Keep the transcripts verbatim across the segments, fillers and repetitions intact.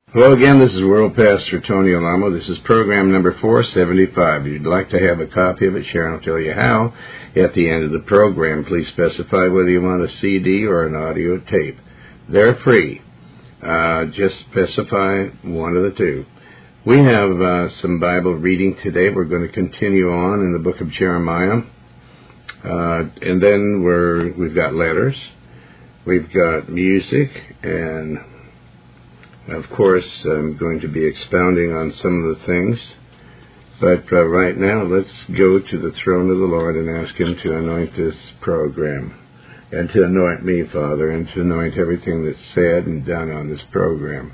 Hello again, this is World Pastor Tony Alamo. This is program number four seventy-five. If you'd like to have a copy of it, Sharon will tell you how. At the end of the program, please specify whether you want a C D or an audio tape. They're free. Uh, just specify one of the two. We have uh, some Bible reading today. We're going to continue on in the book of Jeremiah. Uh, and then we're, we've got letters. We've got music, and of course, I'm going to be expounding on some of the things. But uh, right now, let's go to the throne of the Lord and ask Him to anoint this program. And to anoint me, Father, and to anoint everything that's said and done on this program.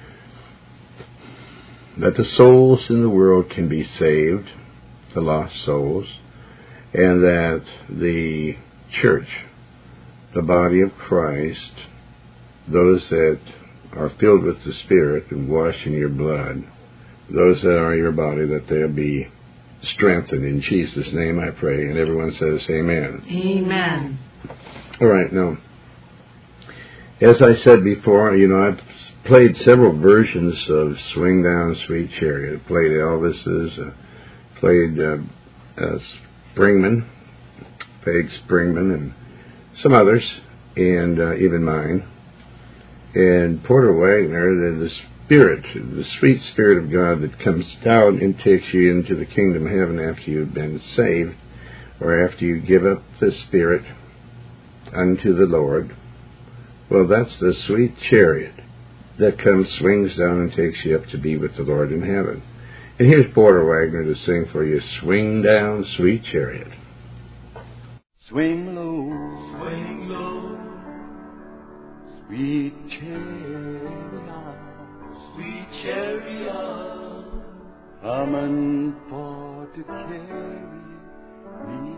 That the souls in the world can be saved, the lost souls, and that the church, the body of Christ, those that are filled with the Spirit and washed in your blood, those that are your body, that they'll be strengthened. In Jesus' name I pray. And everyone says amen. Amen. All right, now, as I said before, you know, I've played several versions of Swing Down, Sweet Chariot. I played Elvis's, uh, played uh, uh, Springman, Peg Springman, and some others, and uh, even mine. And Porter Wagoner, the, the Spirit, the sweet Spirit of God that comes down and takes you into the kingdom of heaven after you've been saved, or after you give up the Spirit unto the Lord. Well, that's the sweet chariot that comes, swings down, and takes you up to be with the Lord in heaven. And here's Porter Wagoner to sing for you, Swing Down, Sweet Chariot. Swing low, swing low, sweet chariot, sweet chariot, coming for to carry me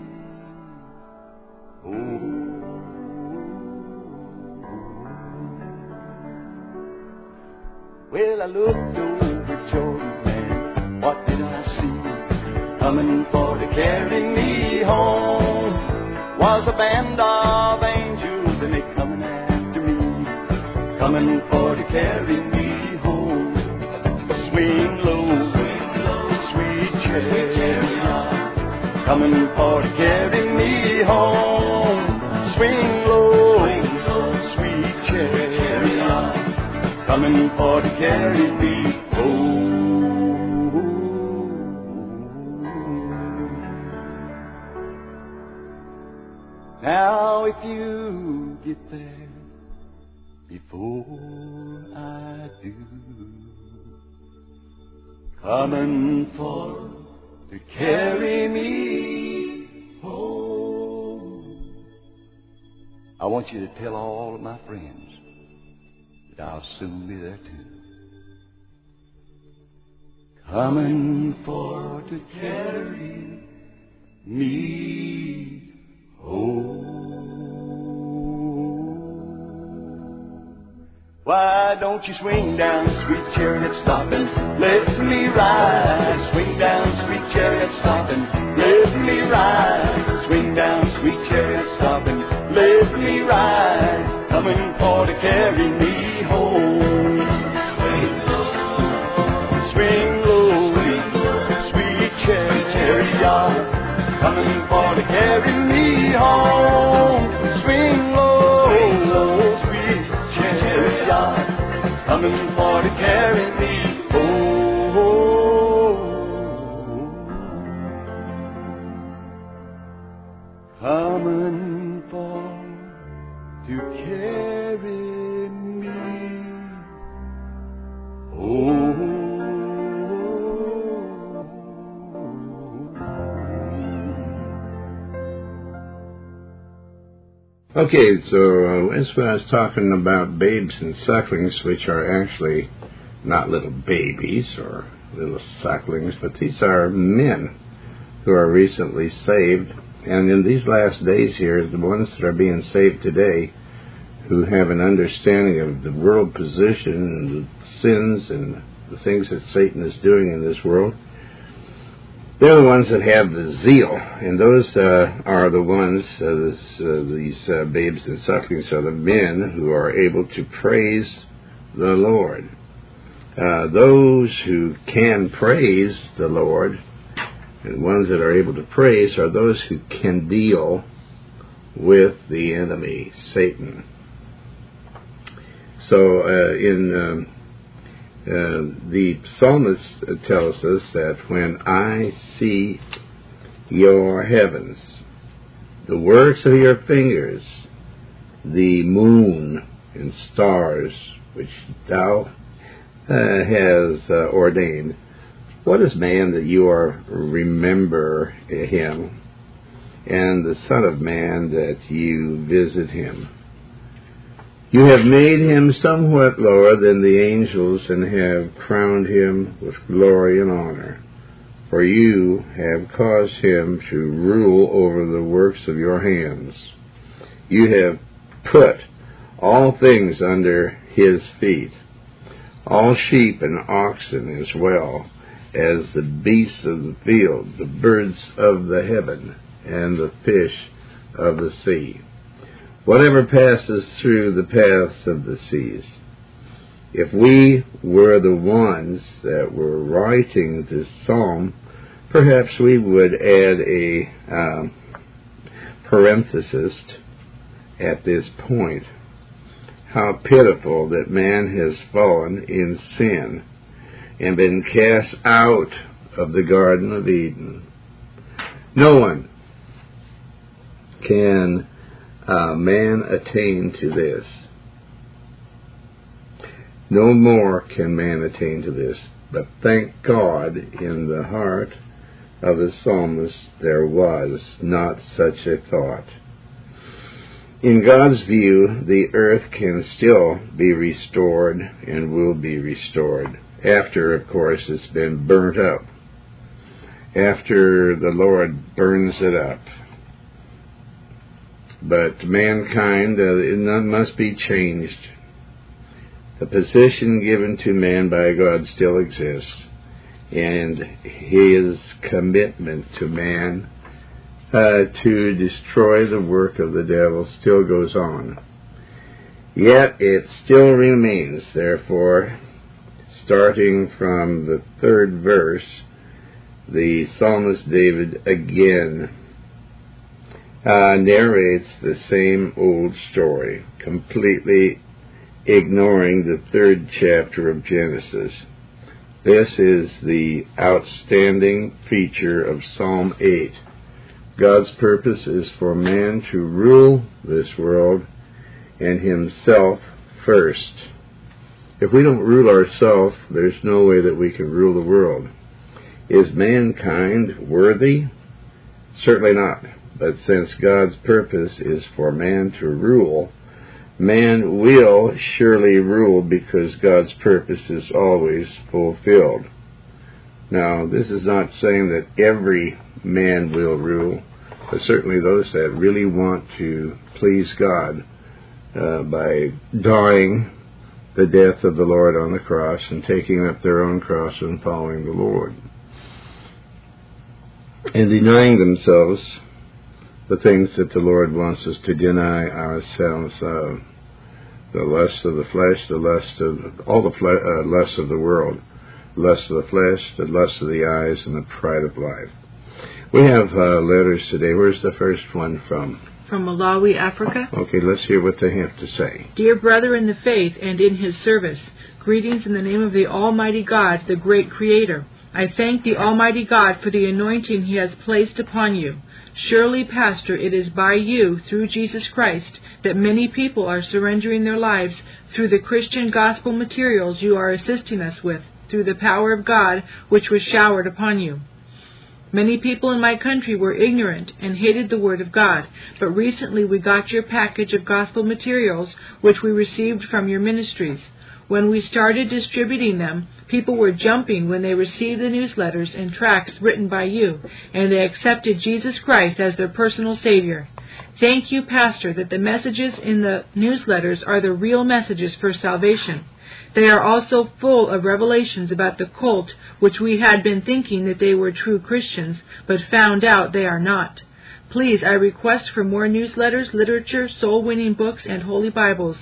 home. Well, I looked over Jordan, what did I see? Coming for to carry me home was a band of angels, and they coming after me, coming for to carry me home. Swing low, swing low, sweet chariot, coming for to carry me home. Swing low, swing low, sweet chariot, coming for to carry me home. Now if you get there before I do, coming for to carry me home, I want you to tell all of my friends that I'll soon be there too. Coming for to carry me home. Why don't you swing down, sweet chariot, stop and let me ride? Swing down, sweet chariot, stop and let me ride. Swing down, sweet chariot, stop and let me ride. Coming for to carry me home. Swing low, swing low, sweet chariot, coming for to carry me home. Swing low, swing low, sweet chariot, coming for to carry me home. Coming for to carry me home. Okay, so uh, as I was talking about babes and sucklings, which are actually not little babies or little sucklings, but these are men who are recently saved. And in these last days here, the ones that are being saved today, who have an understanding of the world position and the sins and the things that Satan is doing in this world, they're the ones that have the zeal, and those uh, are the ones, uh, this, uh, these uh, babes and sucklings are the men who are able to praise the Lord. Uh, those who can praise the Lord, and ones that are able to praise, are those who can deal with the enemy, Satan. So uh, in um, uh, the psalmist tells us that when I see your heavens, the works of your fingers, the moon and stars which thou uh, has uh, ordained, what is man that you are remember him, and the Son of Man that you visit him? You have made him somewhat lower than the angels, and have crowned him with glory and honor. For you have caused him to rule over the works of your hands. You have put all things under his feet, all sheep and oxen as well as the beasts of the field, the birds of the heaven, and the fish of the sea, whatever passes through the paths of the seas. If we were the ones that were writing this psalm, perhaps we would add a um, parenthesis at this point. How pitiful that man has fallen in sin and been cast out of the Garden of Eden. No one can uh, man attain to this. No more can man attain to this. But thank God, in the heart of the psalmist there was not such a thought. In God's view, the earth can still be restored and will be restored, after, of course, it's been burnt up, after the Lord burns it up. But mankind, uh, it must be changed. The position given to man by God still exists, and his commitment to man uh, to destroy the work of the devil still goes on. Yet it still remains, therefore, starting from the third verse, the psalmist David again uh, narrates the same old story, completely ignoring the third chapter of Genesis. This is the outstanding feature of Psalm eight. God's purpose is for man to rule this world and himself first. If we don't rule ourselves, there's no way that we can rule the world. Is mankind worthy? Certainly not. But since God's purpose is for man to rule, man will surely rule, because God's purpose is always fulfilled. Now, this is not saying that every man will rule, but certainly those that really want to please God uh, by dying the death of the Lord on the cross and taking up their own cross and following the Lord, and denying themselves the things that the Lord wants us to deny ourselves of. The lust of the flesh, the lust of all the fle- uh, lusts of the world, lust of the flesh, the lust of the eyes, and the pride of life. We have uh, letters today. Where's the first one from? From Malawi, Africa. Okay, let's hear what they have to say. Dear brother in the faith and in his service, greetings in the name of the Almighty God, the great Creator. I thank the Almighty God for the anointing He has placed upon you. Surely, Pastor, it is by you, through Jesus Christ, that many people are surrendering their lives through the Christian gospel materials you are assisting us with, through the power of God which was showered upon you. Many people in my country were ignorant and hated the Word of God, but recently we got your package of gospel materials which we received from your ministries. When we started distributing them, people were jumping when they received the newsletters and tracts written by you, and they accepted Jesus Christ as their personal Savior. Thank you, Pastor, that the messages in the newsletters are the real messages for salvation. They are also full of revelations about the cult, which we had been thinking that they were true Christians, but found out they are not. Please, I request for more newsletters, literature, soul-winning books, and holy Bibles.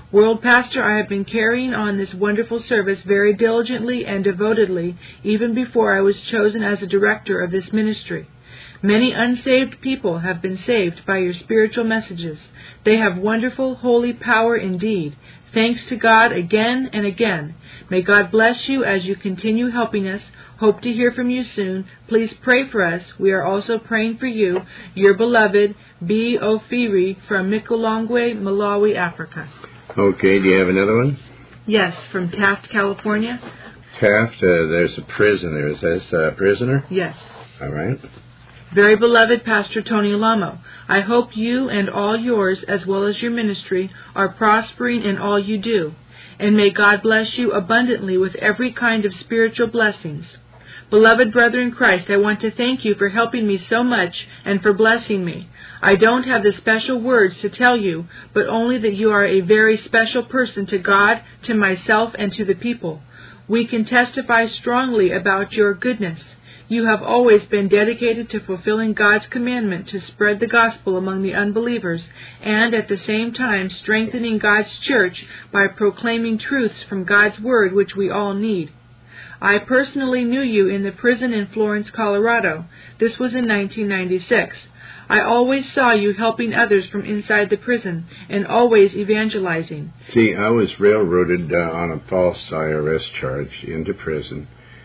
World Pastor, I have been carrying on this wonderful service very diligently and devotedly, even before I was chosen as a director of this ministry. Many unsaved people have been saved by your spiritual messages. They have wonderful, holy power indeed. Thanks to God again and again. May God bless you as you continue helping us. Hope to hear from you soon. Please pray for us. We are also praying for you, your beloved B. Ofiri from Mikulongwe, Malawi, Africa. Okay, do you have another one? Yes, from Taft, California. Taft, uh, there's a prisoner. Is this a prisoner? Yes. All right. Very beloved Pastor Tony Alamo, I hope you and all yours, as well as your ministry, are prospering in all you do, and may God bless you abundantly with every kind of spiritual blessings. Beloved brother in Christ, I want to thank you for helping me so much and for blessing me. I don't have the special words to tell you, but only that you are a very special person to God, to myself, and to the people. We can testify strongly about your goodness. You have always been dedicated to fulfilling God's commandment to spread the gospel among the unbelievers, and at the same time strengthening God's church by proclaiming truths from God's word which we all need. I personally knew you in the prison in Florence, Colorado. This was in nineteen ninety-six. I always saw you helping others from inside the prison, and always evangelizing. See, I was railroaded uh, on a false I R S charge into prison.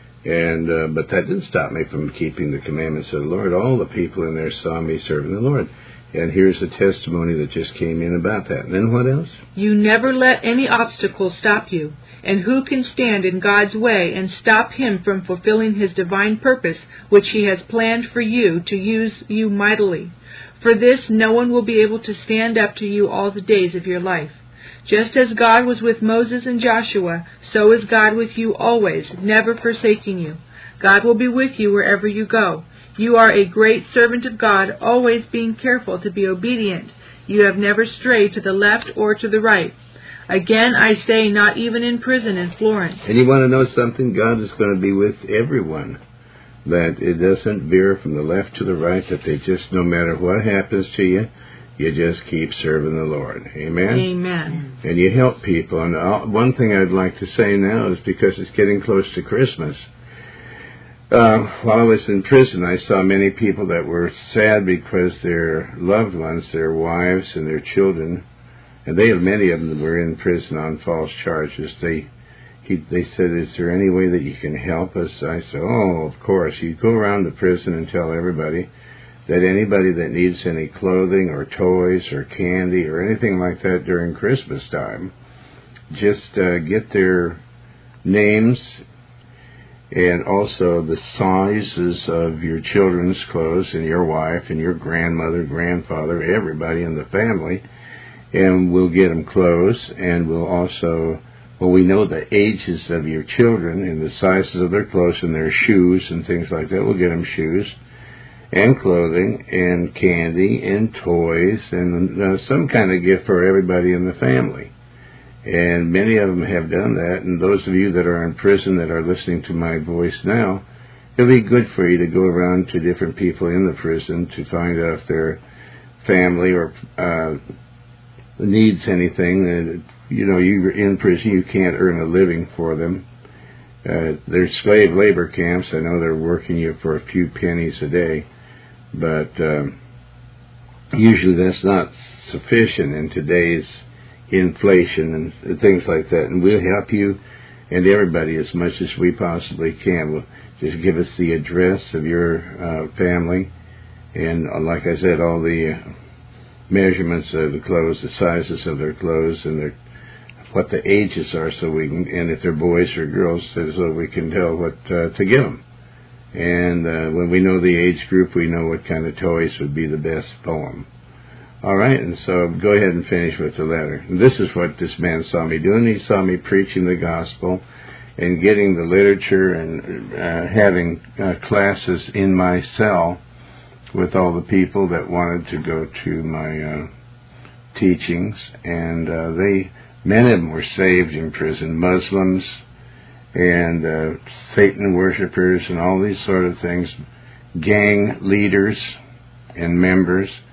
And uh, but that didn't stop me from keeping the commandments of the Lord. All the people in there saw me serving the Lord. And here's a testimony that just came in about that. And then what else? You never let any obstacle stop you. And who can stand in God's way and stop Him from fulfilling His divine purpose, which He has planned for you to use you mightily? For this, no one will be able to stand up to you all the days of your life. Just as God was with Moses and Joshua, so is God with you always, never forsaking you. God will be with you wherever you go. You are a great servant of God, always being careful to be obedient. You have never strayed to the left or to the right. Again, I say, not even in prison in Florence. And you want to know something? God is going to be with everyone. That it doesn't veer from the left to the right, that they just, no matter what happens to you, you just keep serving the Lord. Amen? Amen. And you help people. And I'll, one thing I'd like to say now is because it's getting close to Christmas. Uh, while I was in prison, I saw many people that were sad because their loved ones, their wives and their children, and they, many of them were in prison on false charges. They he, they said, is there any way that you can help us? I said, oh, of course. You go around the prison and tell everybody that anybody that needs any clothing or toys or candy or anything like that during Christmas time, just uh, get their names and also the sizes of your children's clothes and your wife and your grandmother, grandfather, everybody in the family, and we'll get them clothes, and we'll also, well, we know the ages of your children and the sizes of their clothes and their shoes and things like that. We'll get them shoes and clothing and candy and toys and uh, some kind of gift for everybody in the family. And many of them have done that. And those of you that are in prison that are listening to my voice now, it'll be good for you to go around to different people in the prison to find out if their family or uh, needs anything. And, you know, you're in prison, you can't earn a living for them. Uh, there's slave labor camps. I know they're working you for a few pennies a day. But um, usually that's not sufficient in today's inflation and things like that. And we'll help you and everybody as much as we possibly can. We'll just give us the address of your uh, family. And uh, like I said, all the uh, measurements of the clothes, the sizes of their clothes, and their, what the ages are, so we can, and if they're boys or girls, so we can tell what uh, to give them. And uh, when we know the age group, we know what kind of toys would be the best for them. All right, and so go ahead and finish with the letter. And this is what this man saw me doing. He saw me preaching the gospel and getting the literature and uh, having uh, classes in my cell with all the people that wanted to go to my uh, teachings. And uh, they, many of them were saved in prison, Muslims and uh, Satan worshipers and all these sort of things, gang leaders and members.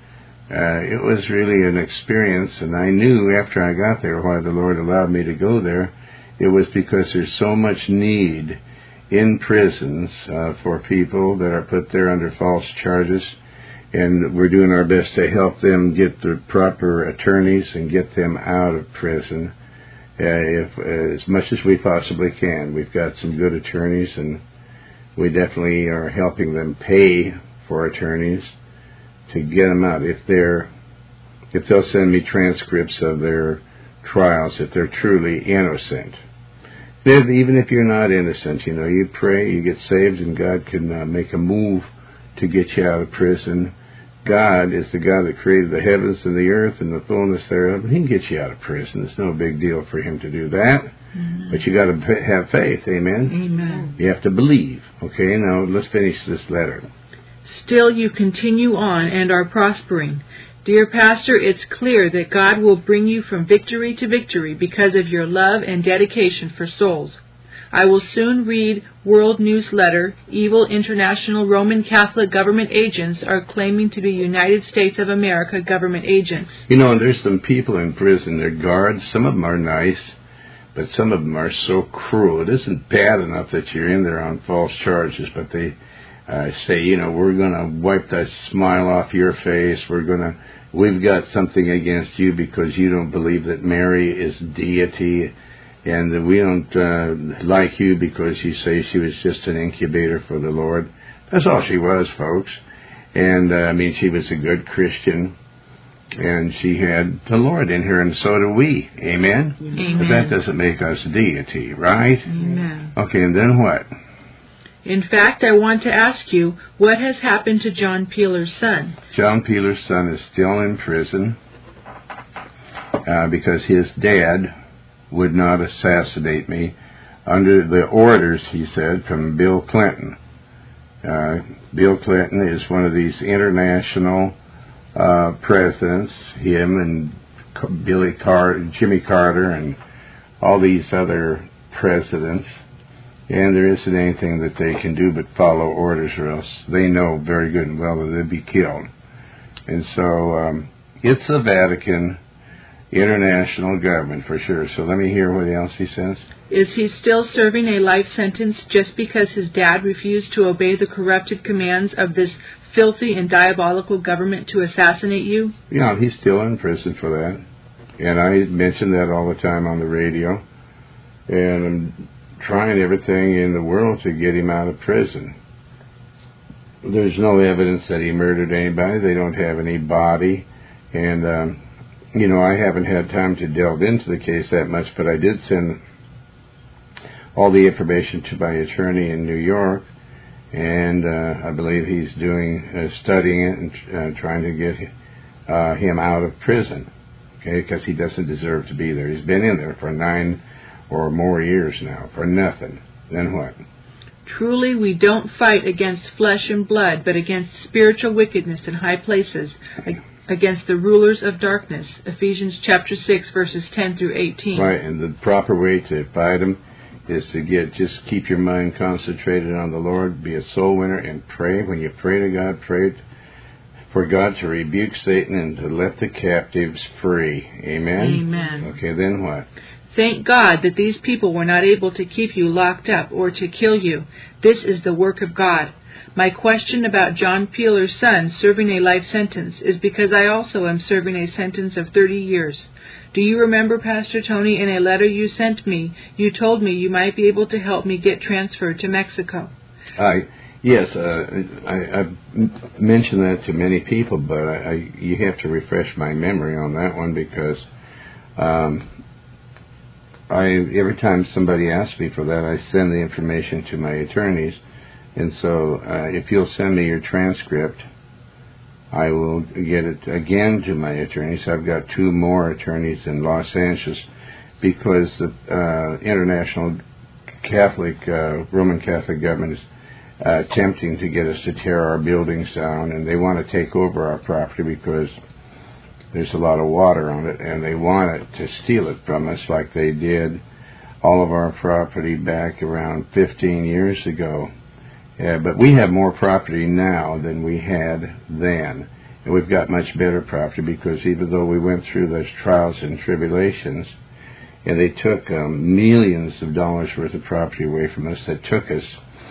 uh, it was really an experience, and I knew after I got there why the Lord allowed me to go there. It was because there's so much need in prisons uh, for people that are put there under false charges, and we're doing our best to help them get the proper attorneys and get them out of prison uh, if, uh, as much as we possibly can. We've got some good attorneys, and we definitely are helping them pay for attorneys to get them out. If they're, if they'll send me transcripts of their trials, if they're truly innocent. If, even if you're not innocent, you know, you pray, you get saved, and God can uh, make a move to get you out of prison. God is the God that created the heavens and the earth and the fullness thereof. He can get you out of prison. It's no big deal for Him to do that. Mm-hmm. But you got to have faith. Amen? Amen. You have to believe. Okay, now let's finish this letter. Still you continue on and are prospering. Dear Pastor, it's clear that God will bring you from victory to victory because of your love and dedication for souls. I will soon read World Newsletter. Evil international Roman Catholic government agents are claiming to be United States of America government agents. You know, there's some people in prison, they're guards. Some of them are nice, but some of them are so cruel. It isn't bad enough that you're in there on false charges, but they uh, say, you know, we're going to wipe that smile off your face. We're going to, we've got something against you because you don't believe that Mary is deity. And we don't uh, like you because you say she was just an incubator for the Lord. That's all she was, folks. And, uh, I mean, she was a good Christian. And she had the Lord in her, and so do we. Amen? Amen. But that doesn't make us deity, right? Amen. Okay, and then what? In fact, I want to ask you, what has happened to John Peeler's son? John Peeler's son is still in prison uh, because his dad would not assassinate me under the orders, he said, from Bill Clinton. Uh, Bill Clinton is one of these international uh, presidents, him and Billy Car- Jimmy Carter and all these other presidents, and there isn't anything that they can do but follow orders, or else they know very good and well that they'd be killed. And so um, it's the Vatican international government for sure. So let me hear what else he says. Is he still serving a life sentence just because his dad refused to obey the corrupted commands of this filthy and diabolical government to assassinate you? Yeah, he's still in prison for that. And I mention that all the time on the radio. And I'm trying everything in the world to get him out of prison. There's no evidence that he murdered anybody. They don't have any body. And, um, you know, I haven't had time to delve into the case that much, but I did send all the information to my attorney in New York, and uh, I believe he's doing, uh, studying it and uh, trying to get uh, him out of prison, okay, because he doesn't deserve to be there. He's been in there for nine or more years now, for nothing. Then what? Truly we don't fight against flesh and blood, but against spiritual wickedness in high places, against the rulers of darkness. Ephesians chapter six, verses ten through eighteen. Right, and the proper way to fight them is to get, just keep your mind concentrated on the Lord, be a soul winner, and pray. When you pray to God, pray for God to rebuke Satan and to let the captives free. Amen? Amen. Okay, then what? Thank God that these people were not able to keep you locked up or to kill you. This is the work of God. My question about John Peeler's son serving a life sentence is because I also am serving a sentence of thirty years. Do you remember, Pastor Tony, in a letter you sent me, you told me you might be able to help me get transferred to Mexico? I yes, uh, I, I've mentioned that to many people, but I, I, you have to refresh my memory on that one because um, I every time somebody asks me for that, I send the information to my attorneys. And so uh, if you'll send me your transcript, I will get it again to my attorneys. I've got two more attorneys in Los Angeles because the uh, International Catholic, uh, Roman Catholic government is uh, attempting to get us to tear our buildings down, and they want to take over our property because there's a lot of water on it, and they want it to steal it from us like they did all of our property back around fifteen years ago. Yeah, but we have more property now than we had then. And we've got much better property because even though we went through those trials and tribulations, and they took um, millions of dollars worth of property away from us, that took us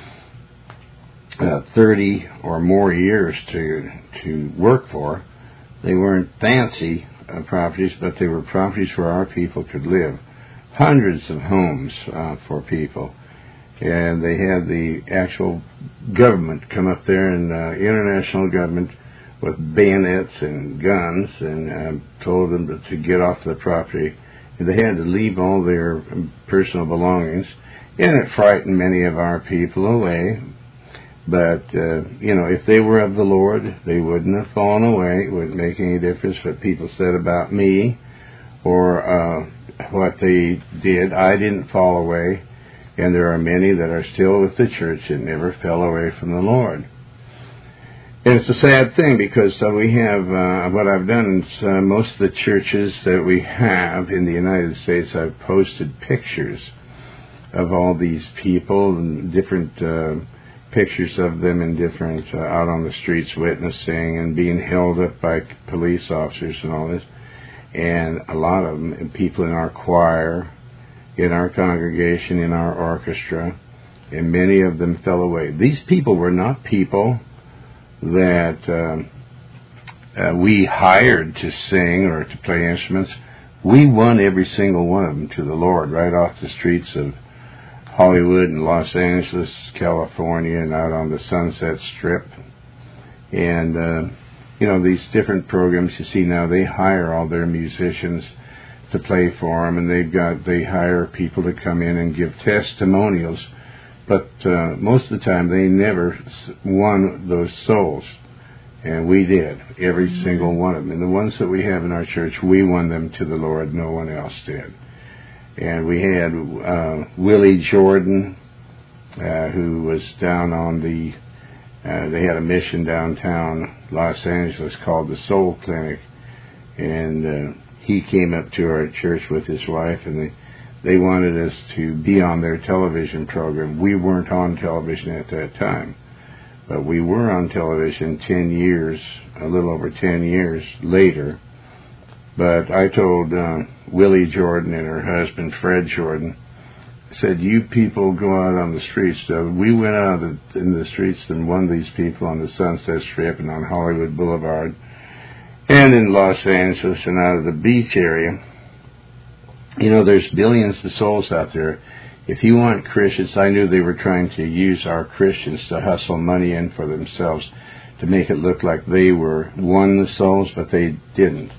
uh, thirty or more years to to work for. They weren't fancy uh, properties, but they were properties where our people could live. Hundreds of homes uh, for people. And they had the actual government come up there, and uh, international government, with bayonets and guns, and uh, told them to, to get off the property. And they had to leave all their personal belongings, and it frightened many of our people away. But, uh, you know, if they were of the Lord, they wouldn't have fallen away. It wouldn't make any difference what people said about me or uh, what they did. I didn't fall away, and there are many that are still with the church and never fell away from the Lord. And it's a sad thing because uh, we have, uh, what I've done is uh, most of the churches that we have in the United States, I've posted pictures of all these people and different uh, pictures of them in different, uh, out on the streets witnessing and being held up by police officers and all this. And a lot of them, and people in our choir, in our congregation, in our orchestra, and many of them fell away. These people were not people that uh, uh, we hired to sing or to play instruments. We won every single one of them to the Lord right off the streets of Hollywood and Los Angeles, California, and out on the Sunset Strip. And, uh, you know, these different programs you see now, they hire all their musicians to play for them, and they've got, they hire people to come in and give testimonials. But uh, most of the time, they never won those souls. And we did, every mm-hmm. single one of them. And the ones that we have in our church, we won them to the Lord. No one else did. And we had uh, Willie Jordan, uh, who was down on the, uh, they had a mission downtown Los Angeles called the Soul Clinic. And uh, he came up to our church with his wife, and they They wanted us to be on their television program. We weren't on television at that time, but we were on television ten years, a little over ten years later. But I told uh, Willie Jordan and her husband, Fred Jordan, I said, you people go out on the streets. So we went out in the streets and won these people on the Sunset Strip and on Hollywood Boulevard and in Los Angeles and out of the beach area. You know, there's billions of souls out there. If you want Christians, I knew they were trying to use our Christians to hustle money in for themselves, to make it look like they were won the souls, but they didn't.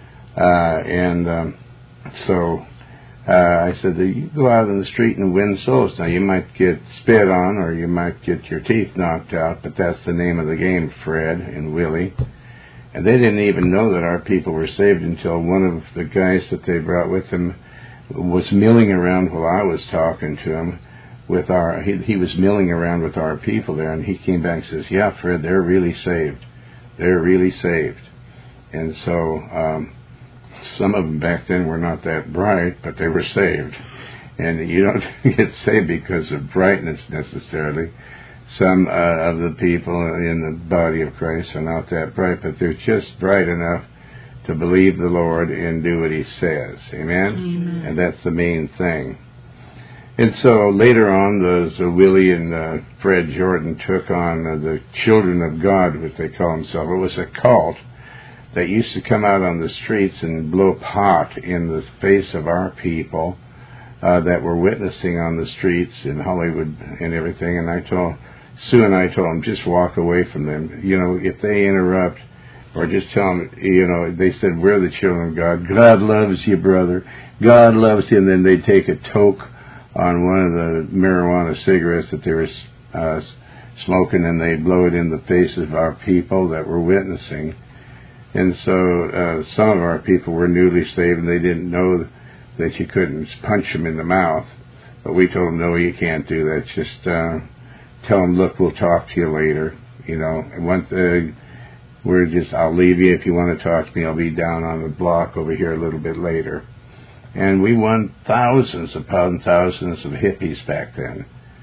Uh, and um, so uh, I said, you go out on the street and win souls. Now, you might get spit on or you might get your teeth knocked out, but that's the name of the game, Fred and Willie. And they didn't even know that our people were saved until one of the guys that they brought with them was milling around while I was talking to him with our, he, he was milling around with our people there, and he came back and says, yeah, Fred, they're really saved. They're really saved. And so um, some of them back then were not that bright, but they were saved. And you don't get saved because of brightness necessarily. Some uh, of the people in the body of Christ are not that bright, but they're just bright enough to believe the Lord and do what He says. Amen? Amen. And that's the main thing. And so later on, those uh, Willie and uh, Fred Jordan took on uh, the Children of God, which they call themselves. It was a cult that used to come out on the streets and blow pot in the face of our people uh, that were witnessing on the streets in Hollywood and everything. And I told Sue and I told them, just walk away from them. You know, if they interrupt, or just tell them, you know, they said, we're the children of God. God loves you, brother. God loves you. And then they'd take a toke on one of the marijuana cigarettes that they were uh, smoking, and they'd blow it in the faces of our people that were witnessing. And so uh, some of our people were newly saved, and they didn't know that you couldn't punch them in the mouth. But we told them, no, you can't do that. Just uh, tell them, look, we'll talk to you later. You know, and once uh, we're just, I'll leave you. If you want to talk to me, I'll be down on the block over here a little bit later. And we won thousands upon thousands of hippies back then.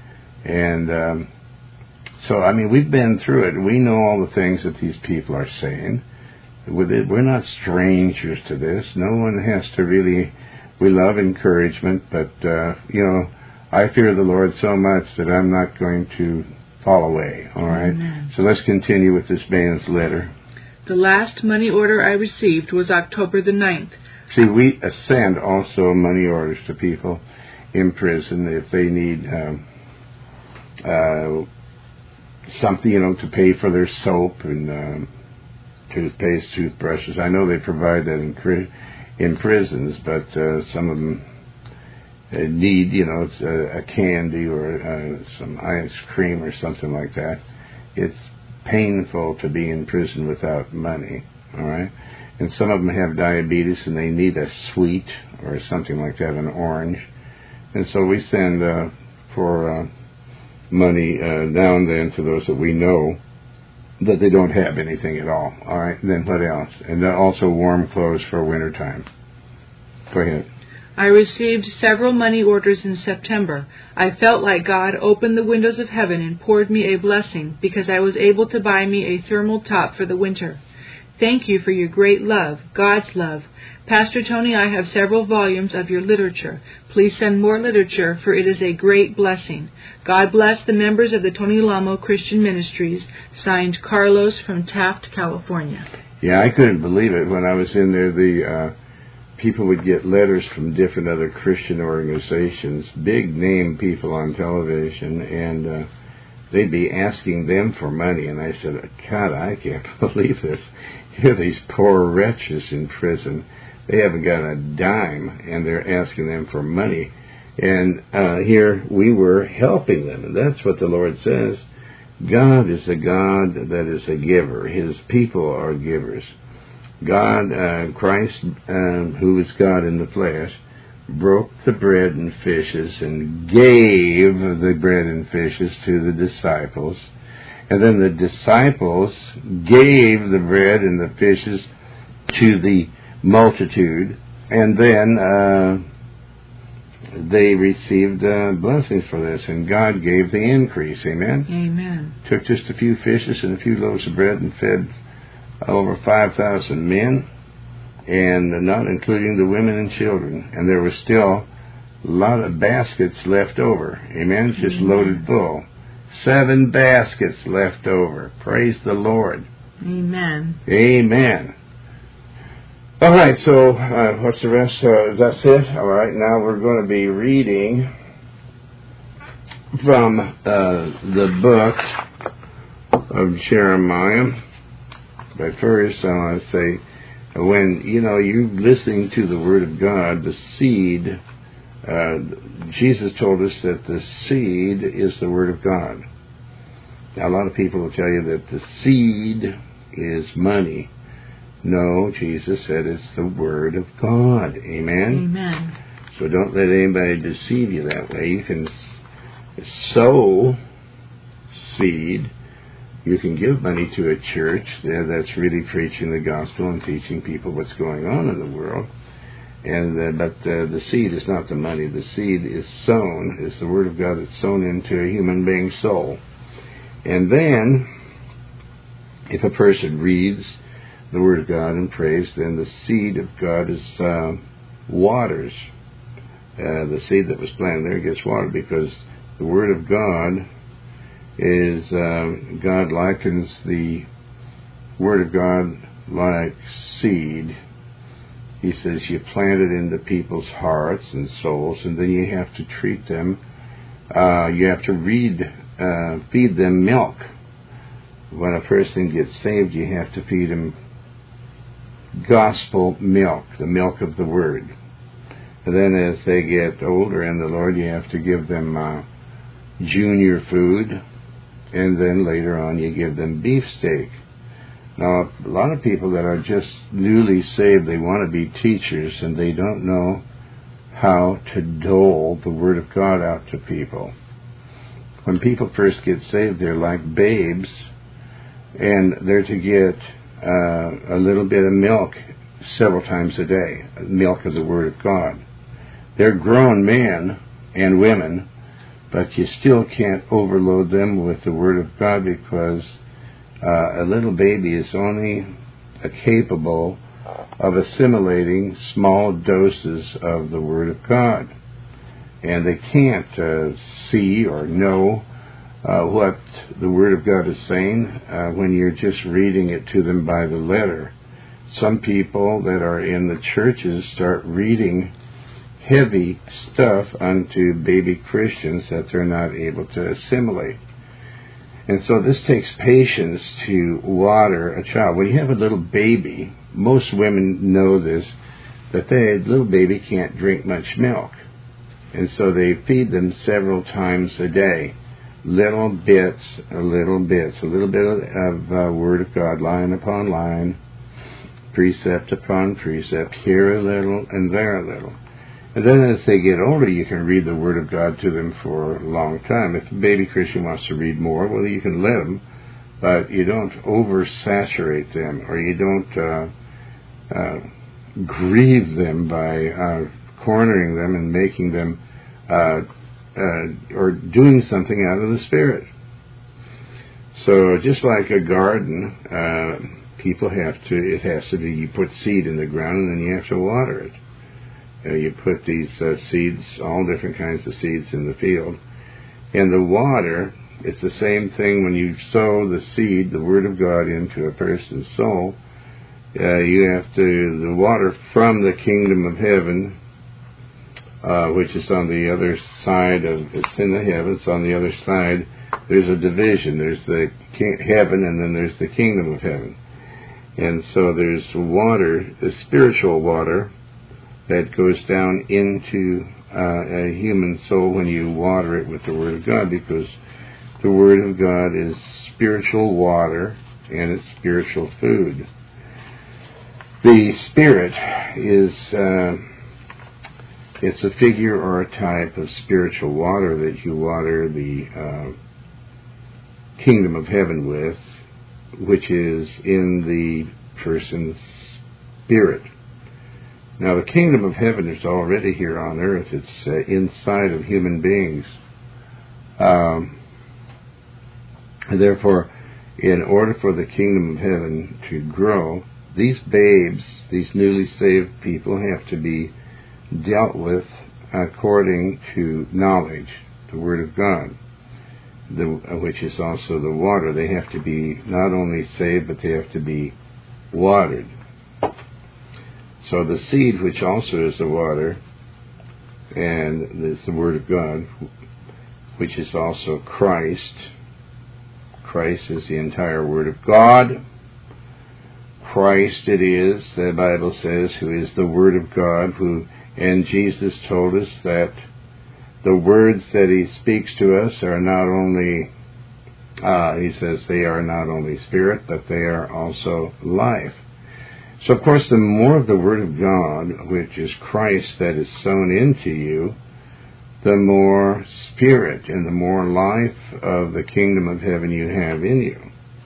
And um, so, I mean, we've been through it. We know all the things that these people are saying. with it, we're not strangers to this. No one has to really, we love encouragement, but, uh, you know, I fear the Lord so much that I'm not going to fall away, all right? Amen. So let's continue with this man's letter. The last money order I received was October the ninth. See, we send also money orders to people in prison if they need um, uh, something, you know, to pay for their soap and um, toothpaste, toothbrushes. I know they provide that in, cri- in prisons, but uh, some of them uh, need, you know, it's a, a candy or uh, some ice cream or something like that. It's painful to be in prison without money, all right? And some of them have diabetes and they need a sweet or something like that, an orange. And so we send uh, for uh, money uh, now and then to those that we know that they don't have anything at all, all right? And then what else? And then also warm clothes for wintertime. Go ahead. I received several money orders in September. I felt like God opened the windows of heaven and poured me a blessing because I was able to buy me a thermal top for the winter. Thank you for your great love, God's love. Pastor Tony, I have several volumes of your literature. Please send more literature, for it is a great blessing. God bless the members of the Tony Lamo Christian Ministries. Signed, Carlos from Taft, California. Yeah, I couldn't believe it. When I was in there, the uh, people would get letters from different other Christian organizations, big-name people on television, and uh, they'd be asking them for money. And I said, God, I can't believe this. Here are these poor wretches in prison. They haven't got a dime, and they're asking them for money. And uh, here we were helping them. And that's what the Lord says. God is a God that is a giver. His people are givers. God, uh, Christ, um, who is God in the flesh, broke the bread and fishes and gave the bread and fishes to the disciples. And then the disciples gave the bread and the fishes to the multitude. And then uh, they received uh, blessings for this. And God gave the increase. Amen? Amen. Took just a few fishes and a few loaves of bread and fed over five thousand men, and not including the women and children. And there was still a lot of baskets left over. Amen? It's just Amen. Loaded full. Seven baskets left over. Praise the Lord. Amen. Amen. All right, so uh, what's the rest? Uh, that's it. All right, now we're going to be reading from uh, the book of Jeremiah. But first, I want to say, when, you know, you're listening to the Word of God, the seed, uh, Jesus told us that the seed is the Word of God. Now, a lot of people will tell you that the seed is money. No, Jesus said it's the Word of God. Amen? Amen. So don't let anybody deceive you that way. You can sow seed. You can give money to a church that's really preaching the gospel and teaching people what's going on in the world. And uh, but uh, the seed is not the money. The seed is sown. It's the Word of God that's sown into a human being's soul. And then, if a person reads the Word of God and prays, then the seed of God is uh, waters. Uh, the seed that was planted there gets watered because the Word of God is, uh, God likens the Word of God like seed. He says you plant it into people's hearts and souls, and then you have to treat them. Uh, you have to read, uh, feed them milk. When a person gets saved, you have to feed them gospel milk, the milk of the Word. And then as they get older in the Lord, you have to give them uh, junior food. And then later on you give them beefsteak. Now, a lot of people that are just newly saved, they want to be teachers, and they don't know how to dole the Word of God out to people. When people first get saved, they're like babes, and they're to get uh, a little bit of milk several times a day, milk of the Word of God. They're grown men and women, but you still can't overload them with the Word of God because uh, a little baby is only uh, capable of assimilating small doses of the Word of God. And they can't uh, see or know uh, what the Word of God is saying uh, when you're just reading it to them by the letter. Some people that are in the churches start reading heavy stuff unto baby Christians that they're not able to assimilate. And so this takes patience to water a child. When you have a little baby, most women know this, that the little baby can't drink much milk. And so they feed them several times a day. Little bits, little bits, a little bit of uh, Word of God, line upon line, precept upon precept, here a little and there a little. And then as they get older, you can read the Word of God to them for a long time. If a baby Christian wants to read more, well, you can let them, but you don't oversaturate them, or you don't uh, uh, grieve them by uh, cornering them and making them, uh, uh, or doing something out of the Spirit. So just like a garden, uh, people have to, it has to be, you put seed in the ground and then you have to water it. Uh, you put these uh, seeds, all different kinds of seeds in the field. And the water, it's the same thing when you sow the seed, the Word of God, into a person's soul. Uh, you have to, the water from the kingdom of heaven, uh, which is on the other side of, it's in the heavens, on the other side, there's a division. There's the king, heaven, and then there's the kingdom of heaven. And so there's water, the spiritual water, that goes down into uh, a human soul when you water it with the Word of God, because the Word of God is spiritual water and it's spiritual food. The Spirit is uh, it's a figure or a type of spiritual water that you water the uh, kingdom of heaven with, which is in the person's spirit. Now, the kingdom of heaven is already here on earth. It's uh, inside of human beings. Um, and therefore, in order for the kingdom of heaven to grow, these babes, these newly saved people, have to be dealt with according to knowledge, the Word of God, the, which is also the water. They have to be not only saved, but they have to be watered. So the seed, which also is the water, and is the Word of God, which is also Christ. Christ is the entire Word of God. Christ it is, the Bible says, who is the Word of God, who, and Jesus told us that the words that He speaks to us are not only, uh, He says they are not only spirit, but they are also life. So, of course, the more of the Word of God, which is Christ, that is sown into you, the more spirit and the more life of the kingdom of heaven you have in you.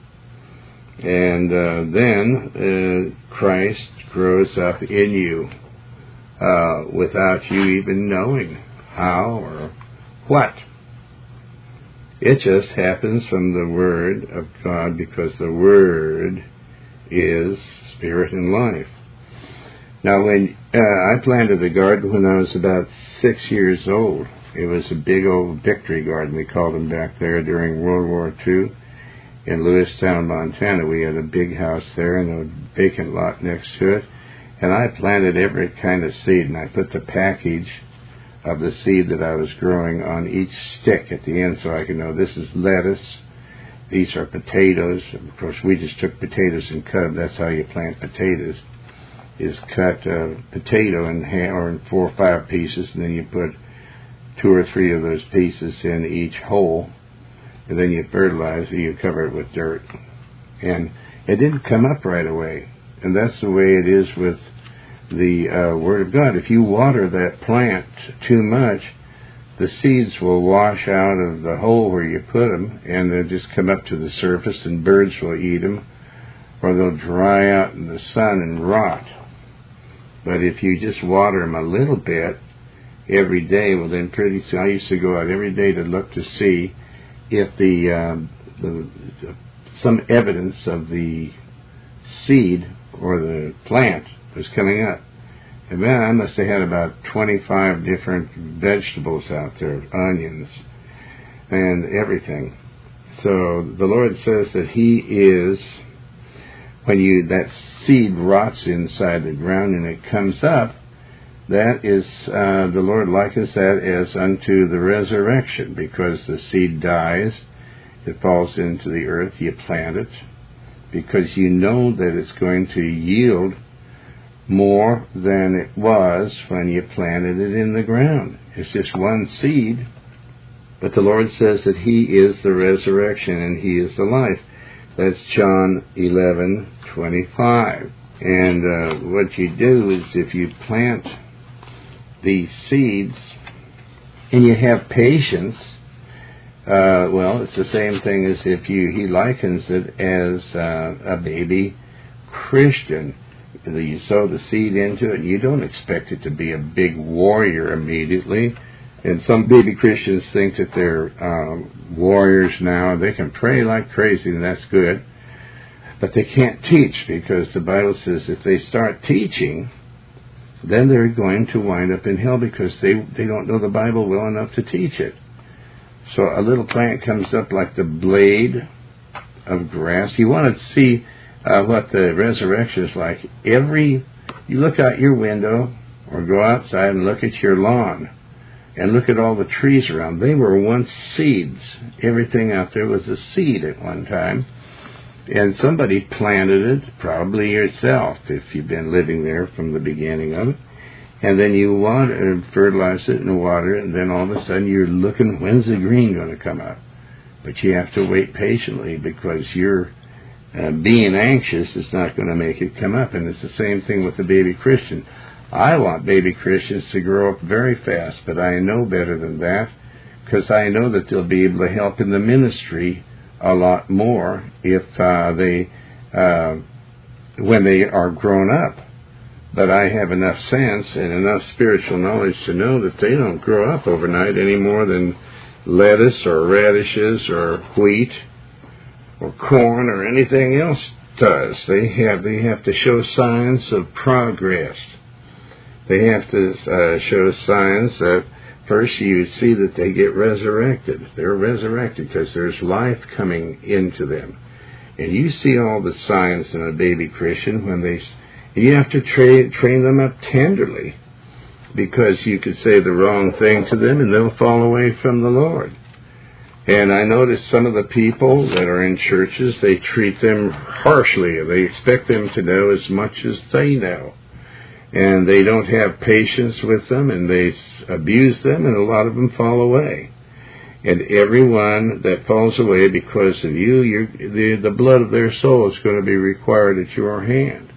And uh, then uh, Christ grows up in you uh, without you even knowing how or what. It just happens from the Word of God, because the Word is spirit and life. Now, when uh, I planted a garden when I was about six years old, it was a big old Victory Garden, we called them back there, during World War Two in Lewistown, Montana. We had a big house there and a vacant lot next to it, and I planted every kind of seed, and I put the package of the seed that I was growing on each stick at the end, so I could know this is lettuce, these are potatoes. Of course, we just took potatoes and cut them. That's how you plant potatoes, is cut a potato in, ha- or in four or five pieces, and then you put two or three of those pieces in each hole, and then you fertilize it, you cover it with dirt. And it didn't come up right away. And that's the way it is with the uh, Word of God. If you water that plant too much, the seeds will wash out of the hole where you put them, and they'll just come up to the surface, and birds will eat them, or they'll dry out in the sun and rot. But if you just water them a little bit every day, well, then pretty soon, I used to go out every day to look to see if the, um, the some evidence of the seed or the plant was coming up. And man, I must have had about twenty-five different vegetables out there, onions, and everything. So the Lord says that He is, when you that seed rots inside the ground and it comes up, that is, uh, the Lord likens that as unto the resurrection, because the seed dies, it falls into the earth, you plant it, because you know that it's going to yield more than it was when you planted it in the ground. It's just one seed, but the Lord says that He is the resurrection and He is the life. That's John eleven twenty-five. And uh, what you do is if you plant these seeds and you have patience, uh, well, it's the same thing as if you, He likens it as uh, a baby Christian. You sow the seed into it, and you don't expect it to be a big warrior immediately. And some baby Christians think that they're um, warriors now. They can pray like crazy, and that's good. But they can't teach, because the Bible says if they start teaching, then they're going to wind up in hell, because they, they don't know the Bible well enough to teach it. So a little plant comes up like the blade of grass. You want to see Uh, what the resurrection is like. Every, you look out your window or go outside and look at your lawn and look at all the trees around. They were once seeds. Everything out there was a seed at one time. And somebody planted it, probably yourself, if you've been living there from the beginning of it. And then you water, fertilize it and water it, and then all of a sudden you're looking, when's the green going to come up? But you have to wait patiently, because you're Uh, being anxious is not going to make it come up. And it's the same thing with the baby Christian. I want baby Christians to grow up very fast, but I know better than that, because I know that they'll be able to help in the ministry a lot more if uh, they, uh, when they are grown up. But I have enough sense and enough spiritual knowledge to know that they don't grow up overnight any more than lettuce or radishes or wheat or corn or anything else does. They have they have to show signs of progress. They have to uh, show signs that first you see that they get resurrected. They're resurrected because there's life coming into them. And you see all the signs in a baby Christian when they, you have to train train them up tenderly, because you could say the wrong thing to them and they'll fall away from the Lord. And I notice some of the people that are in churches, they treat them harshly. They expect them to know as much as they know. And they don't have patience with them, and they abuse them, and a lot of them fall away. And everyone that falls away because of you, you're, the, the blood of their soul is going to be required at your hand.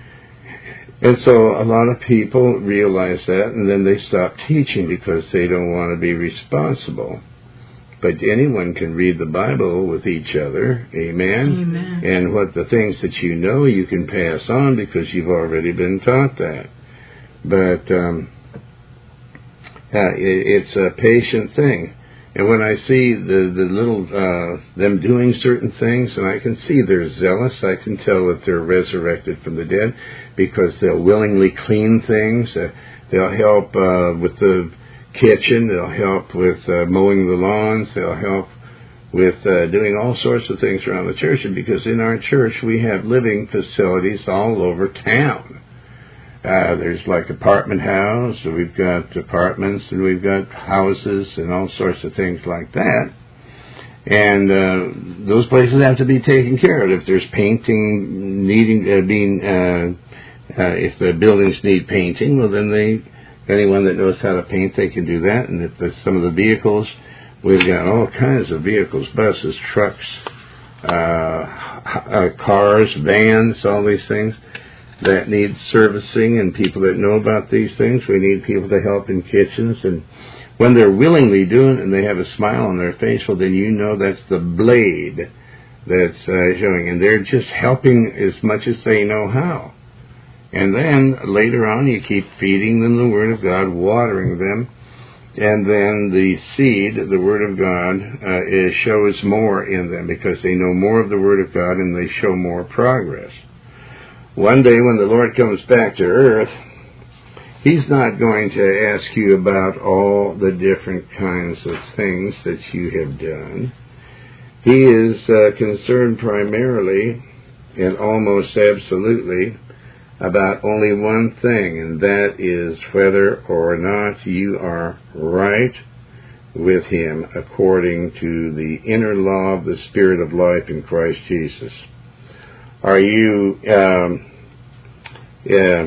And so a lot of people realize that, and then they stop teaching because they don't want to be responsible. But anyone can read the Bible with each other, amen? Amen. And what the things that you know, you can pass on because you've already been taught that. But um, uh, it, it's a patient thing. And when I see the, the little, uh, them doing certain things, and I can see they're zealous, I can tell that they're resurrected from the dead, because they'll willingly clean things. Uh, they'll help uh, with the kitchen, they'll help with uh, mowing the lawns, they'll help with uh, doing all sorts of things around the church. And because in our church we have living facilities all over town. Uh, there's like apartment house, so we've got apartments, and we've got houses and all sorts of things like that. And uh, those places have to be taken care of. If there's painting needing uh, being, uh, uh, if the buildings need painting, well then they anyone that knows how to paint, they can do that. And if there's some of the vehicles, we've got all kinds of vehicles, buses, trucks, uh, uh, cars, vans, all these things that need servicing, and people that know about these things. We need people to help in kitchens. And when they're willingly doing it and they have a smile on their face, well, then you know that's the blade that's uh, showing. And they're just helping as much as they know how. And then later on you keep feeding them the Word of God, watering them, and then the seed, the Word of God, uh, is, shows more in them because they know more of the Word of God and they show more progress. One day when the Lord comes back to earth, He's not going to ask you about all the different kinds of things that you have done. He is uh, concerned primarily and almost absolutely about only one thing, and that is whether or not you are right with Him according to the inner law of the Spirit of life in Christ Jesus. Are you um, uh,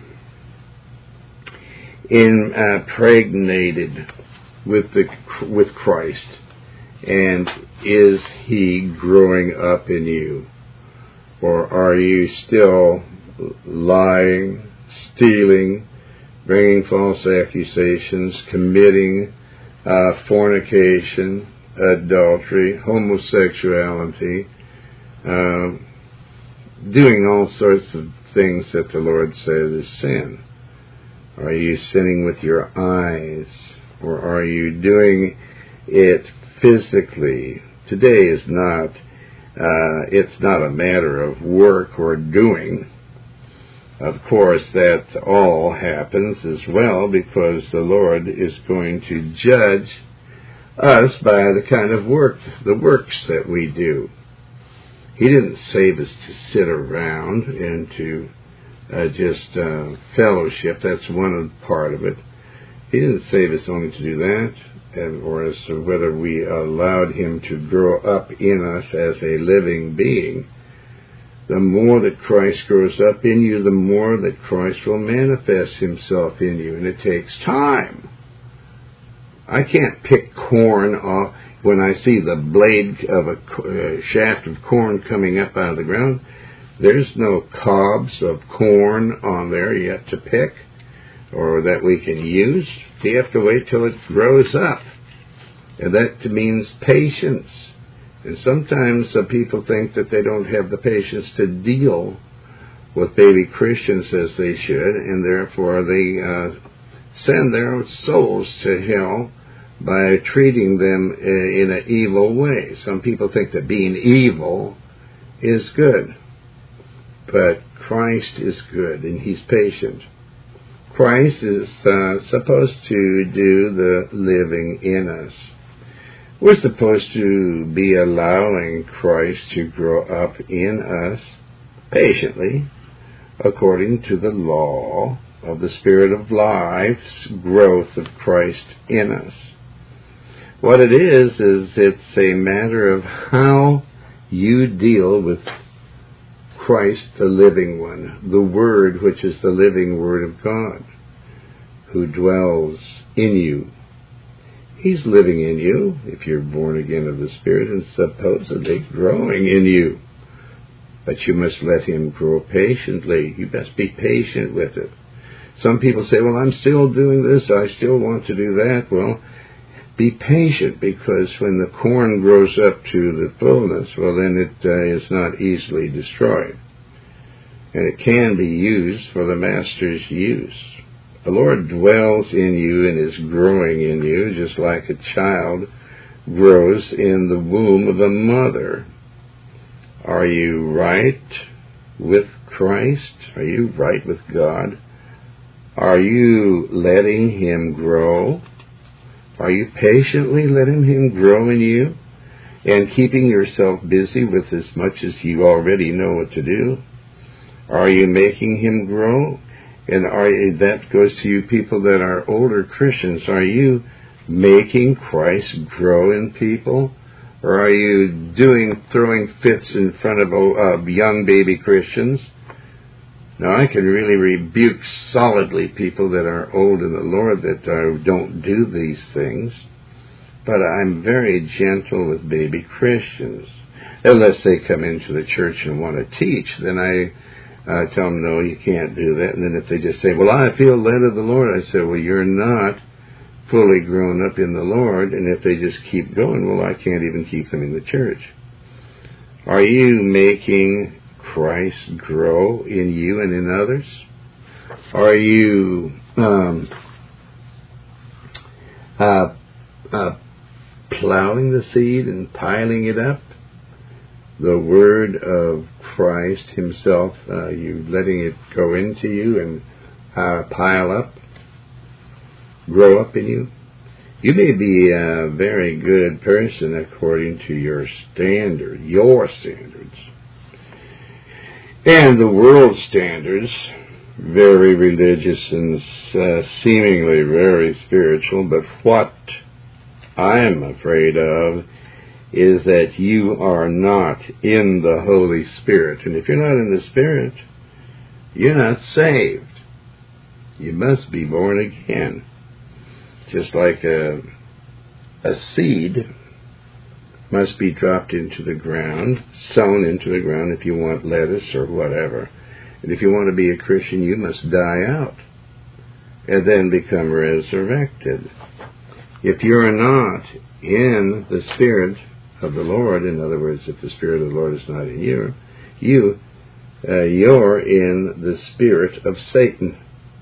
impregnated with the with Christ, and is He growing up in you, or are you still lying, stealing, bringing false accusations, committing uh, fornication, adultery, homosexuality, uh, doing all sorts of things that the Lord said is sin? Are you sinning with your eyes, or are you doing it physically? Today is not, uh, it's not a matter of work or doing. Of course, that all happens as well because the Lord is going to judge us by the kind of work, the works that we do. He didn't save us to sit around and to uh, just uh, fellowship. That's one part of it. He didn't save us only to do that, and, or as to whether we allowed Him to grow up in us as a living being. The more that Christ grows up in you, the more that Christ will manifest Himself in you, and it takes time. I can't pick corn off when I see the blade of a uh, shaft of corn coming up out of the ground. There's no cobs of corn on there yet to pick, or that we can use. We have to wait till it grows up, and that means patience. And sometimes uh, people think that they don't have the patience to deal with baby Christians as they should, and therefore they uh, send their souls to hell by treating them uh, in an evil way. Some people think that being evil is good, but Christ is good, and He's patient. Christ is uh, supposed to do the living in us. We're supposed to be allowing Christ to grow up in us patiently, according to the law of the Spirit of life's growth of Christ in us. What it is, is it's a matter of how you deal with Christ, the living one, the Word, which is the living Word of God, who dwells in you. He's living in you, if you're born again of the Spirit, and supposedly growing in you. But you must let Him grow patiently. You must be patient with it. Some people say, well, I'm still doing this, I still want to do that. Well, be patient, because when the corn grows up to the fullness, well, then it uh, is not easily destroyed. And it can be used for the Master's use. The Lord dwells in you and is growing in you, just like a child grows in the womb of a mother. Are you right with Christ? Are you right with God? Are you letting Him grow? Are you patiently letting Him grow in you and keeping yourself busy with as much as you already know what to do? Are you making Him grow? And are you, that goes to you people that are older Christians. Are you making Christ grow in people? Or are you doing, throwing fits in front of uh, young baby Christians? Now, I can really rebuke solidly people that are old in the Lord that uh, don't do these things. But I'm very gentle with baby Christians. Unless they come into the church and want to teach, then I uh, tell them, no, you can't do that. And then if they just say, well, I feel led of the Lord, I say, well, you're not fully grown up in the Lord. And if they just keep going, well, I can't even keep them in the church. Are you making Christ grow in you and in others? Are you um, uh, uh, plowing the seed and piling it up? the Word of Christ Himself, uh, you letting it go into you and uh, pile up, grow up in you. You may be a very good person according to your standard, your standards. And the world's standards, very religious and uh, seemingly very spiritual, but what I'm afraid of is that you are not in the Holy Spirit. And if you're not in the Spirit, you're not saved. You must be born again. Just like a, a seed must be dropped into the ground, sown into the ground if you want lettuce or whatever. And if you want to be a Christian, you must die out and then become resurrected. If you're not in the Spirit of the Lord, in other words, if the Spirit of the Lord is not in you, you, uh, you're in the spirit of Satan.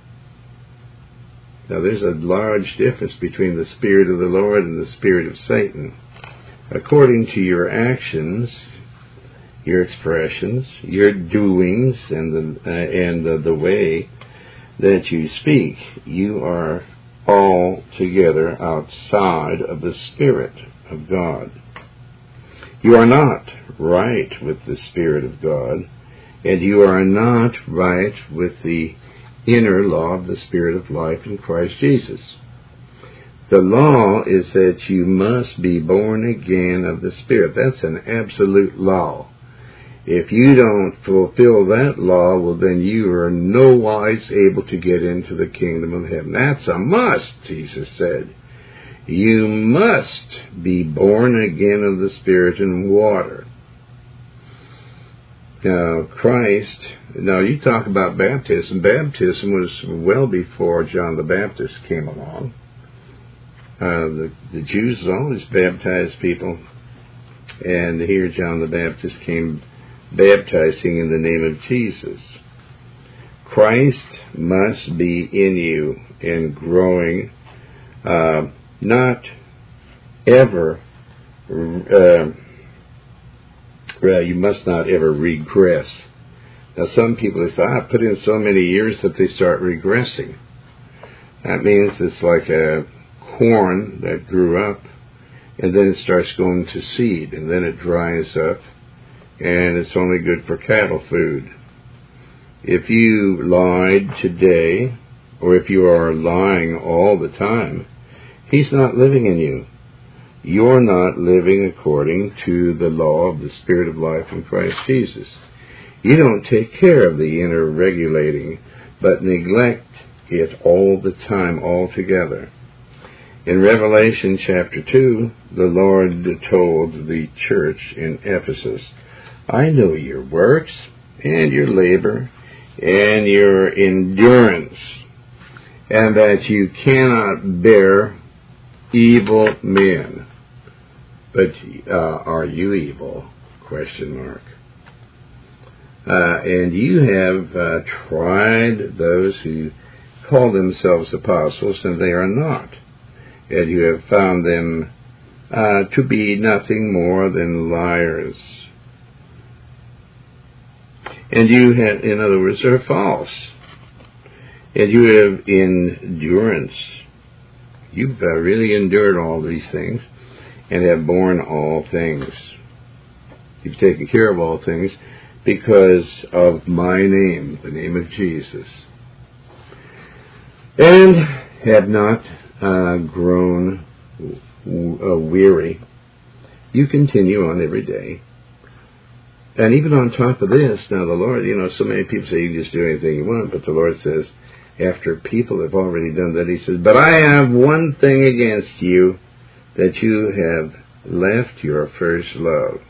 Now, there's a large difference between the Spirit of the Lord and the Spirit of Satan. According to your actions, your expressions, your doings, and the uh, and the, the way that you speak, you are altogether outside of the Spirit of God. You are not right with the Spirit of God, and you are not right with the inner law of the Spirit of life in Christ Jesus. The law is that you must be born again of the Spirit. That's an absolute law. If you don't fulfill that law, well, then you are no wise able to get into the kingdom of heaven. That's a must, Jesus said. You must be born again of the Spirit and water. Now, Christ, now you talk about baptism. Baptism was well before John the Baptist came along. Uh, the, the Jews always baptized people, and here John the Baptist came baptizing in the name of Jesus. Christ must be in you and growing, uh, not ever, uh, well, you must not ever regress. Now, some people say, I put in so many years that they start regressing. That means it's like a corn that grew up, and then it starts going to seed, and then it dries up, and it's only good for cattle food. If you lied today, or if you are lying all the time, He's not living in you. You're not living according to the law of the Spirit of life in Christ Jesus. You don't take care of the inner regulating, but neglect it all the time altogether. In Revelation chapter two, the Lord told the church in Ephesus, I know your works and your labor and your endurance, and that you cannot bear evil men. But uh, are you evil? Question mark. Uh, and you have uh, tried those who call themselves apostles, and they are not. And you have found them uh, to be nothing more than liars. And you have, in other words, are false. And you have endurance. You've uh, really endured all these things and have borne all things. You've taken care of all things because of my name, the name of Jesus. And have not uh, grown uh, weary. You continue on every day. And even on top of this, now the Lord, you know, so many people say you can just do anything you want, but the Lord says, after people have already done that, He says, but I have one thing against you, that you have left your first love.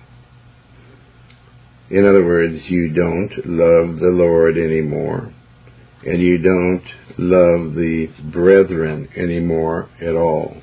In other words, you don't love the Lord anymore, and you don't love the brethren anymore at all.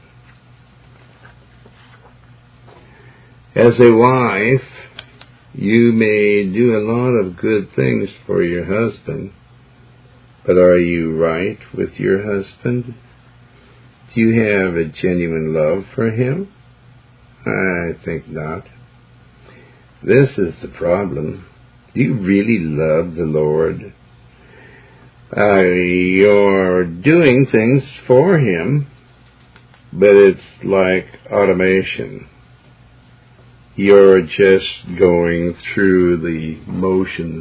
As a wife, you may do a lot of good things for your husband, but are you right with your husband? Do you have a genuine love for him? I think not. This is the problem. Do you really love the Lord? Uh, you're doing things for Him, but it's like automation. You're just going through the motions.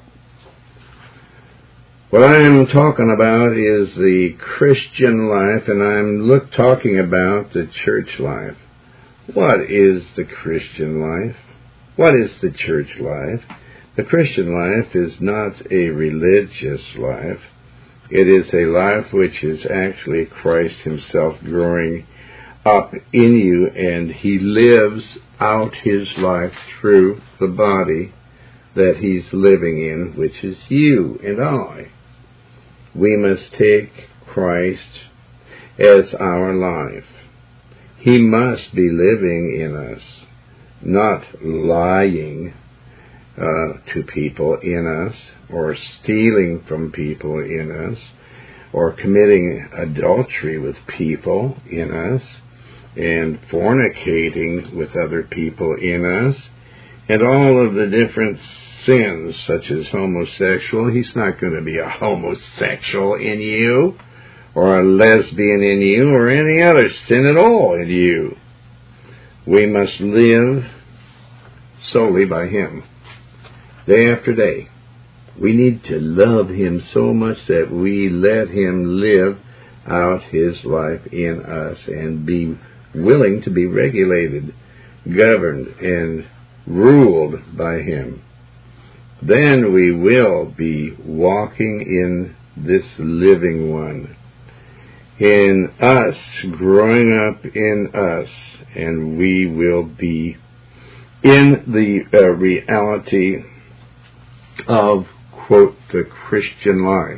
What I'm talking about is the Christian life, and I'm look, talking about the church life. What is the Christian life? What is the church life? The Christian life is not a religious life. It is a life which is actually Christ Himself growing up in you, and He lives out His life through the body that He's living in, which is you and I. We must take Christ as our life. He must be living in us, not lying uh, to people in us, or stealing from people in us, or committing adultery with people in us, and fornicating with other people in us, and all of the different sins, such as homosexual. He's not going to be a homosexual in you, or a lesbian in you, or any other sin at all in you. We must live solely by Him, day after day. We need to love Him so much that we let Him live out His life in us and be willing to be regulated, governed, and ruled by Him. Then we will be walking in this living one, in us, growing up in us, and we will be in the uh, reality of, quote, the Christian life.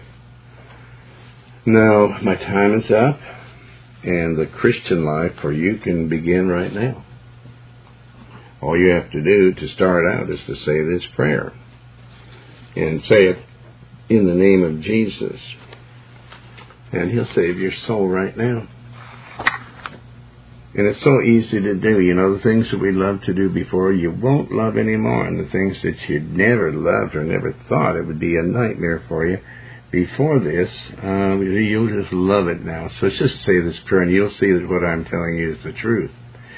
Now, my time is up, and the Christian life for you can begin right now. All you have to do to start out is to say this prayer, and say it in the name of Jesus, and He'll save your soul right now. And it's so easy to do. You know, the things that we loved to do before, you won't love anymore. And the things that you'd never loved or never thought, it would be a nightmare for you before this, uh, you'll just love it now. So just say this prayer, and you'll see that what I'm telling you is the truth.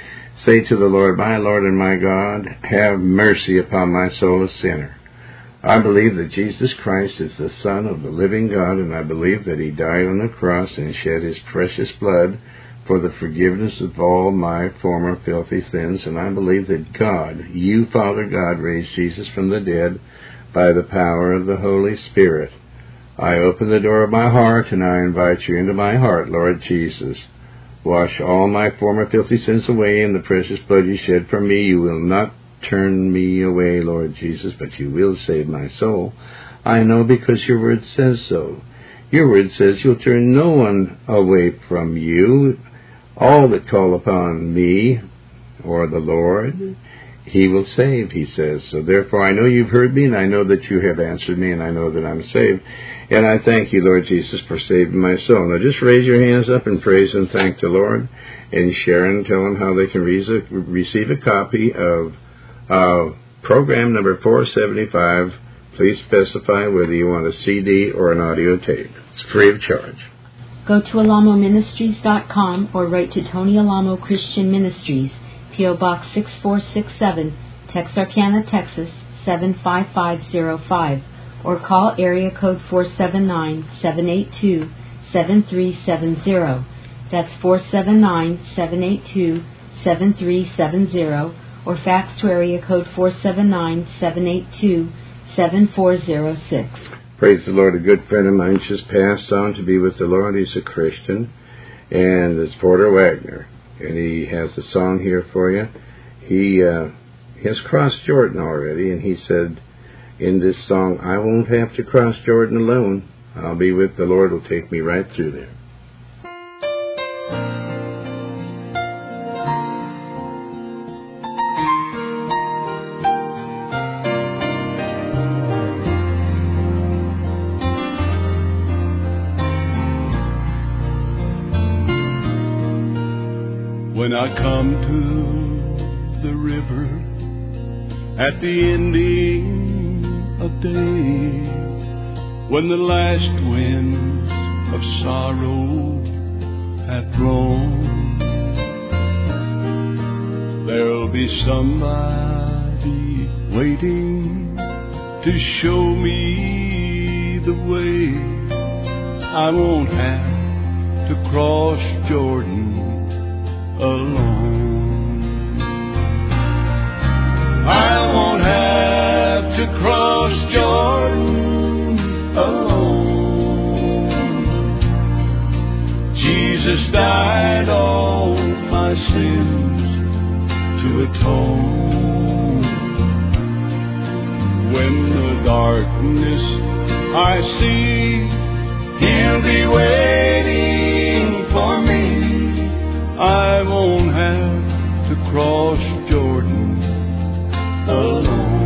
Say to the Lord, my Lord and my God, have mercy upon my soul, a sinner. I believe that Jesus Christ is the Son of the living God, and I believe that He died on the cross and shed His precious blood for the forgiveness of all my former filthy sins, and I believe that God, you, Father God, raised Jesus from the dead by the power of the Holy Spirit. I open the door of my heart, and I invite you into my heart, Lord Jesus. Wash all my former filthy sins away in the precious blood you shed for me. You will not turn me away, Lord Jesus, but you will save my soul. I know, because your word says so. Your word says you'll turn no one away from you. All that call upon me, or the Lord, He will save, He says. So therefore I know you've heard me, and I know that you have answered me, and I know that I'm saved. And I thank you, Lord Jesus, for saving my soul. Now just raise your hands up and praise and thank the Lord, and share and tell them how they can re- receive a copy of uh, program number four seventy-five. Please specify whether you want a C D or an audio tape. It's free of charge. Go to alamo ministries dot com or write to Tony Alamo Christian Ministries, P O Box six four six seven, Texarkana, Texas seven five five zero five, or call area code four seven nine, seven eight two, seven three seven zero. That's four seven nine, seven eight two, seven three seven zero, or fax to area code four seven nine, seven eight two, seven four zero six. Praise the Lord. A good friend of mine just passed on to be with the Lord. He's a Christian, and it's Porter Wagner, and he has a song here for you. He, uh, he has crossed Jordan already, and he said in this song, I won't have to cross Jordan alone. I'll be with the Lord. Will take me right through there. When I come to the river at the ending of days, when the last winds of sorrow have blown, there'll be somebody waiting to show me the way. I won't have to cross Jordan alone. I won't have to cross Jordan alone. Jesus died all my sins to atone. When the darkness I see, He'll be waiting for me. I won't have to cross Jordan alone.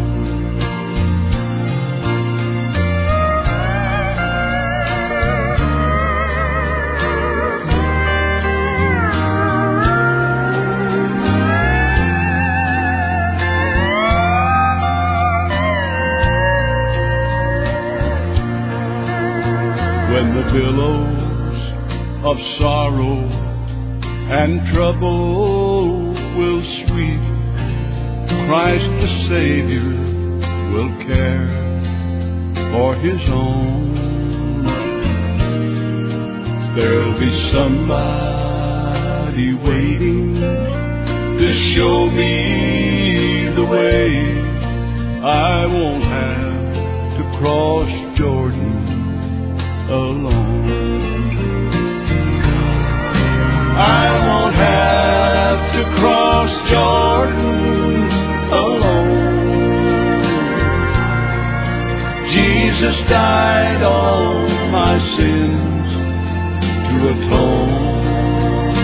When the billows of sorrow and trouble will sweep, Christ the Savior will care for His own. There'll be somebody waiting to show me the way. I won't have to cross Jordan alone. I won't have to cross Jordan alone. Jesus died all my sins to atone.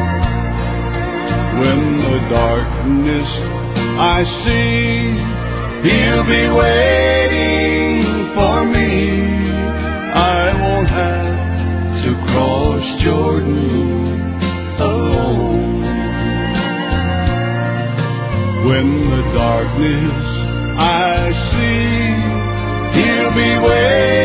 When the darkness I see, He'll be waiting for me. I won't have to cross Jordan alone. When the darkness I see, He'll be waiting